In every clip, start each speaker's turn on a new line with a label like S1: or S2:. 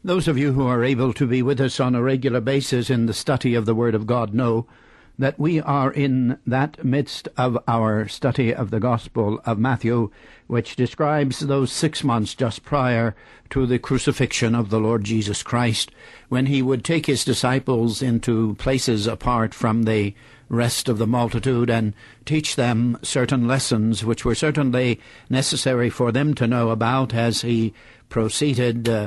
S1: Those of you who are able to be with us on a regular basis in the study of the Word of God know that we are in that midst of our study of the Gospel of Matthew, which describes those 6 months just prior to the crucifixion of the Lord Jesus Christ, when he would take his disciples into places apart from the rest of the multitude and teach them certain lessons which were certainly necessary for them to know about as he proceeded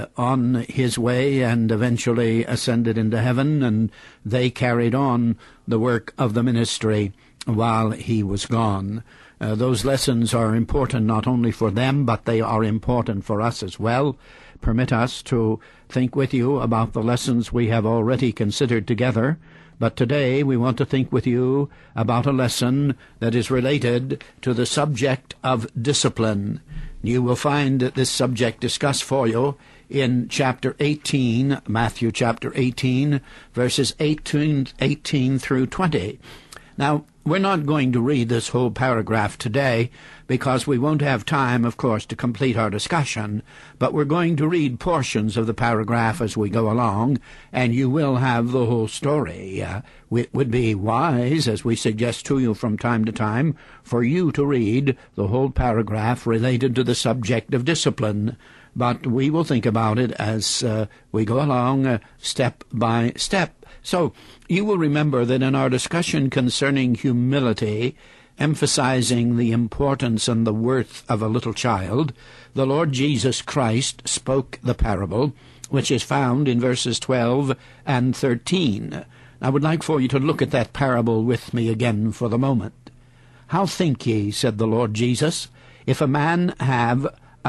S1: on his way and eventually ascended into heaven, and they carried on the work of the ministry while he was gone. Those lessons are important not only for them, but they are important for us as well. Permit us to think with you about the lessons we have already considered together, but today we want to think with you about a lesson that is related to the subject of discipline. You will find this subject discussed for you in chapter 18, Matthew chapter 18, verses 18 through 20. Now, we're not going to read this whole paragraph today because we won't have time, of course, to complete our discussion, but we're going to read portions of the paragraph as we go along, and you will have the whole story. It would be wise, as we suggest to you from time to time, for you to read the whole paragraph related to the subject of discipline, but we will think about it as we go along step by step. So, you will remember that in our discussion concerning humility, emphasizing the importance and the worth of a little child, the Lord Jesus Christ spoke the parable, which is found in verses 12 and 13. I would like for you to look at that parable with me again for the moment. "How think ye," said the Lord Jesus, "if a man have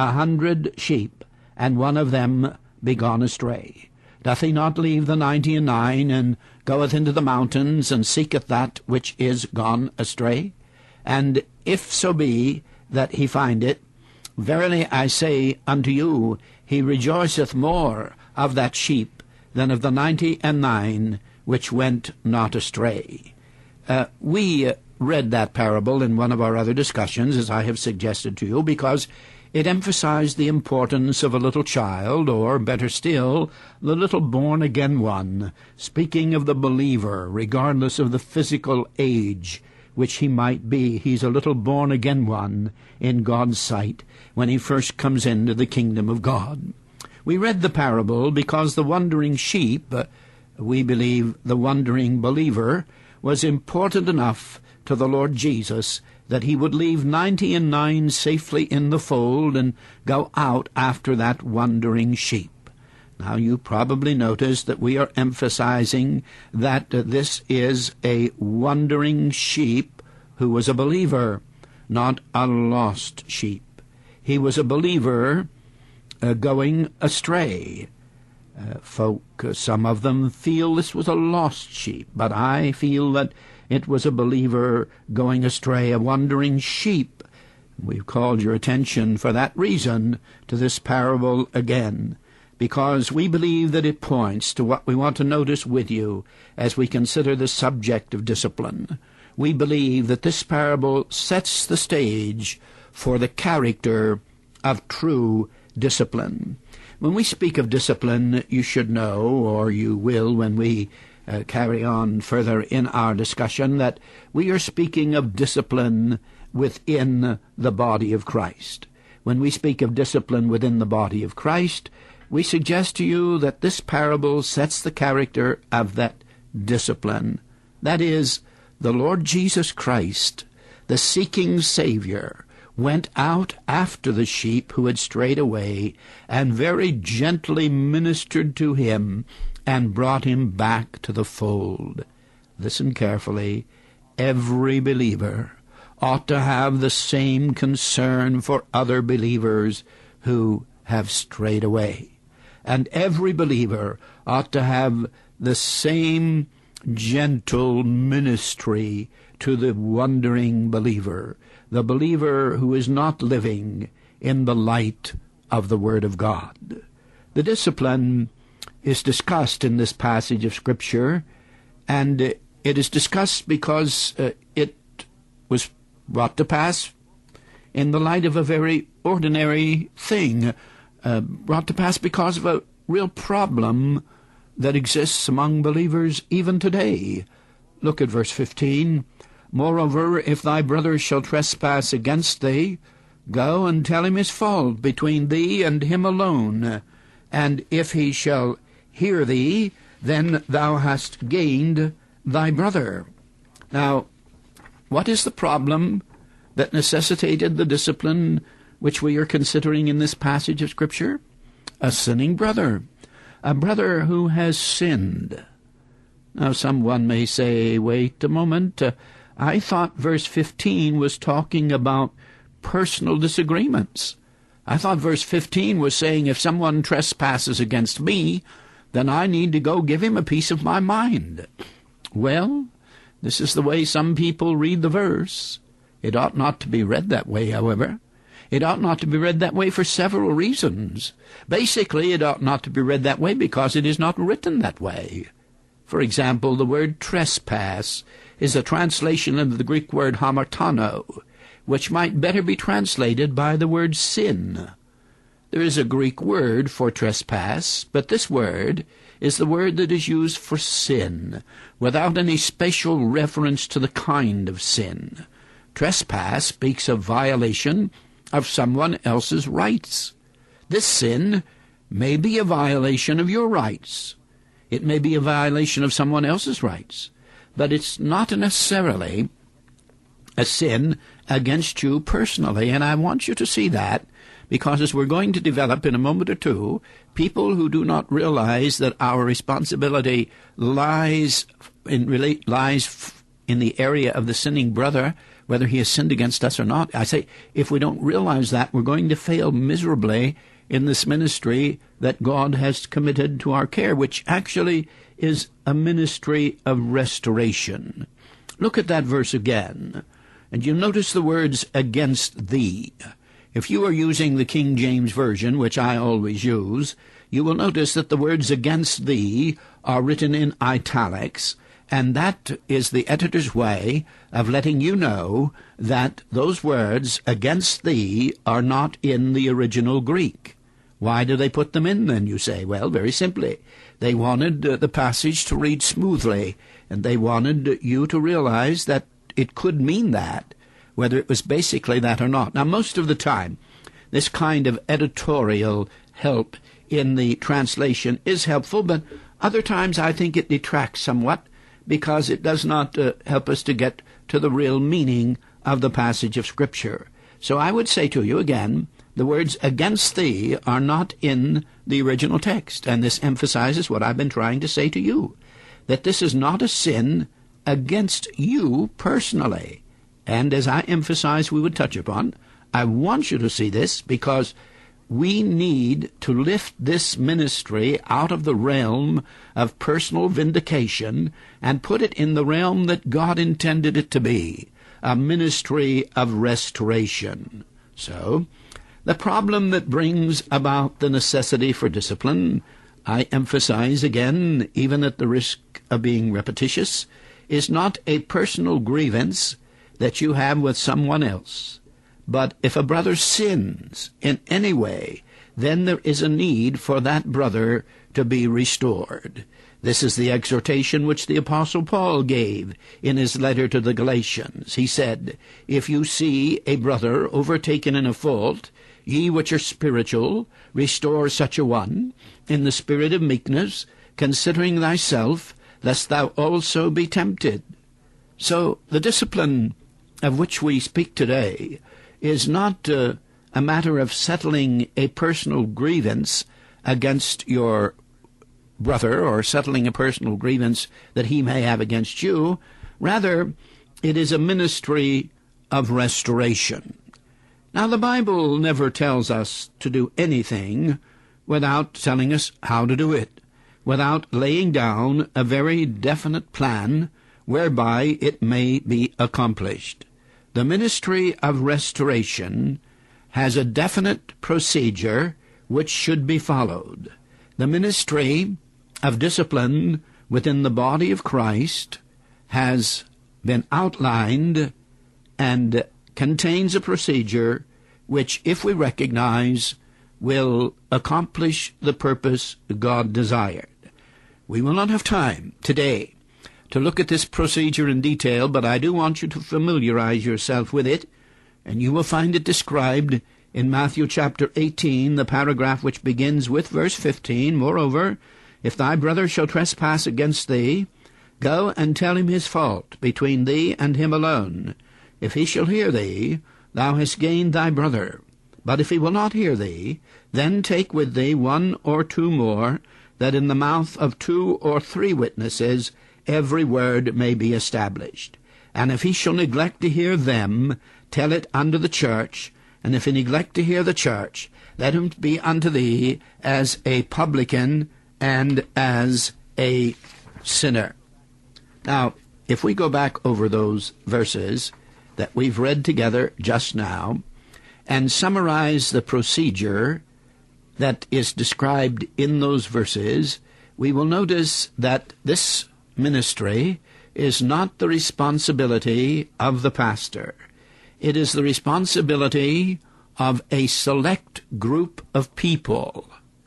S1: 100 sheep, and one of them be gone astray? Doth he not leave the 99, and goeth into the mountains, and seeketh that which is gone astray? And if so be that he find it, verily I say unto you, he rejoiceth more of that sheep than of the 99 which went not astray." We read that parable in one of our other discussions, as I have suggested to you, because it emphasized the importance of a little child, or, better still, the little born-again one, speaking of the believer, regardless of the physical age which he might be. He's a little born-again one in God's sight when he first comes into the kingdom of God. We read the parable because the wandering sheep, we believe the wandering believer, was important enough to the Lord Jesus that he would leave 99 safely in the fold and go out after that wandering sheep. Now, you probably notice that we are emphasizing that this is a wandering sheep who was a believer, not a lost sheep. He was a believer going astray. Some of them feel this was a lost sheep, but I feel that it was a believer going astray, a wandering sheep. We've called your attention for that reason to this parable again, because we believe that it points to what we want to notice with you as we consider the subject of discipline. We believe that this parable sets the stage for the character of true discipline. When we speak of discipline, you should know, or you will when we carry on further in our discussion, that we are speaking of discipline within the body of Christ. When we speak of discipline within the body of Christ, we suggest to you that this parable sets the character of that discipline. That is, the Lord Jesus Christ, the seeking Savior, went out after the sheep who had strayed away, and very gently ministered to him, and brought him back to the fold. Listen carefully. Every believer ought to have the same concern for other believers who have strayed away. And every believer ought to have the same gentle ministry to the wandering believer, the believer who is not living in the light of the Word of God. The discipline is discussed in this passage of Scripture, and it is discussed because it was brought to pass in the light of a very ordinary thing, brought to pass because of a real problem that exists among believers even today. Look at verse 15. Moreover, if thy brother shall trespass against thee, go and tell him his fault between thee and him alone. And if he shall hear thee, then thou hast gained thy brother. Now, what is the problem that necessitated the discipline which we are considering in this passage of Scripture? A sinning brother, a brother who has sinned. Now, someone may say, wait a moment, I thought verse 15 was talking about personal disagreements. I thought verse 15 was saying if someone trespasses against me, then I need to go give him a piece of my mind. Well, this is the way some people read the verse. It ought not to be read that way, however. It ought not to be read that way for several reasons. Basically, it ought not to be read that way because it is not written that way. For example, the word trespass is a translation of the Greek word hamartano, which might better be translated by the word sin. There is a Greek word for trespass, but this word is the word that is used for sin, without any special reference to the kind of sin. Trespass speaks of violation of someone else's rights. This sin may be a violation of your rights. It may be a violation of someone else's rights, but it's not necessarily a sin against you personally, and I want you to see that, because as we're going to develop in a moment or two, people who do not realize that our responsibility lies in the area of the sinning brother, whether he has sinned against us or not. I say, if we don't realize that, we're going to fail miserably in this ministry that God has committed to our care, which actually is a ministry of restoration. Look at that verse again, and you notice the words, against thee. If you are using the King James Version, which I always use, you will notice that the words against thee are written in italics, and that is the editor's way of letting you know that those words, against thee, are not in the original Greek. Why do they put them in, then, you say? Well, very simply. They wanted the passage to read smoothly, and they wanted you to realize that it could mean that, whether it was basically that or not. Now, most of the time, this kind of editorial help in the translation is helpful, but other times I think it detracts somewhat because it does not help us to get to the real meaning of the passage of Scripture. So I would say to you again, the words against thee are not in the original text, and this emphasizes what I've been trying to say to you, that this is not a sin against you personally. And as I emphasized we would touch upon, I want you to see this because we need to lift this ministry out of the realm of personal vindication and put it in the realm that God intended it to be, a ministry of restoration. So, the problem that brings about the necessity for discipline, I emphasize again, even at the risk of being repetitious, is not a personal grievance that you have with someone else. But if a brother sins in any way, then there is a need for that brother to be restored. This is the exhortation which the Apostle Paul gave in his letter to the Galatians. He said, if you see a brother overtaken in a fault, ye which are spiritual, restore such a one, in the spirit of meekness, considering thyself, lest thou also be tempted. So the discipline of which we speak today is not a matter of settling a personal grievance against your brother or settling a personal grievance that he may have against you. Rather, it is a ministry of restoration. Now, the Bible never tells us to do anything without telling us how to do it, without laying down a very definite plan whereby it may be accomplished. The ministry of restoration has a definite procedure which should be followed. The ministry of discipline within the body of Christ has been outlined and contains a procedure which, if we recognize, will accomplish the purpose God desired. We will not have time today to look at this procedure in detail, but I do want you to familiarize yourself with it, and you will find it described in Matthew chapter 18, the paragraph which begins with verse 15. Moreover, if thy brother shall trespass against thee, go and tell him his fault between thee and him alone. If he shall hear thee, thou hast gained thy brother. But if he will not hear thee, then take with thee 1 or 2 more, that in the mouth of 2 or 3 witnesses every word may be established. And if he shall neglect to hear them, tell it unto the church. And if he neglect to hear the church, let him be unto thee as a publican and as a sinner. Now, if we go back over those verses that we've read together just now, and summarize the procedure that is described in those verses, we will notice that this ministry is not the responsibility of the pastor. It is the responsibility of a select group of people.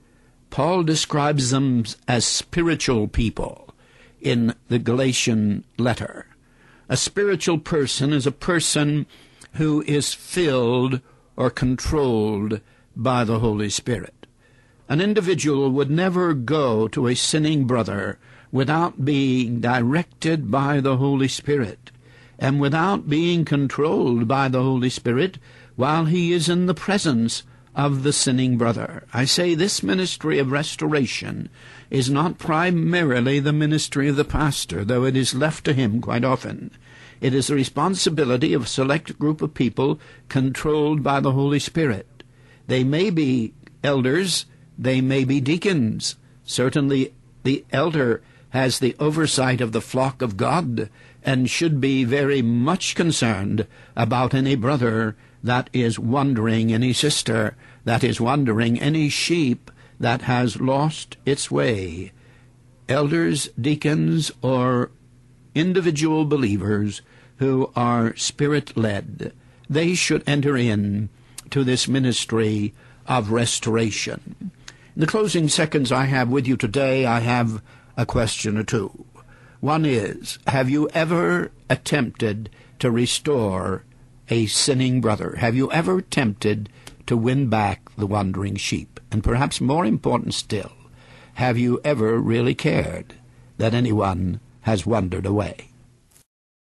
S1: Paul describes them as spiritual people in the Galatian letter. A spiritual person is a person who is filled or controlled by the Holy Spirit. An individual would never go to a sinning brother without being directed by the Holy Spirit, and without being controlled by the Holy Spirit while he is in the presence of the sinning brother. I say this ministry of restoration is not primarily the ministry of the pastor, though it is left to him quite often. It is the responsibility of a select group of people controlled by the Holy Spirit. They may be elders, they may be deacons. Certainly the elder has the oversight of the flock of God and should be very much concerned about any brother that is wandering, any sister that is wandering, any sheep that has lost its way. Elders, deacons, or individual believers who are Spirit-led, they should enter in to this ministry of restoration. In the closing seconds I have with you today, I have a question or two. One is, have you ever attempted to restore a sinning brother? Have you ever attempted to win back the wandering sheep? And perhaps more important still, have you ever really cared that anyone has wandered away?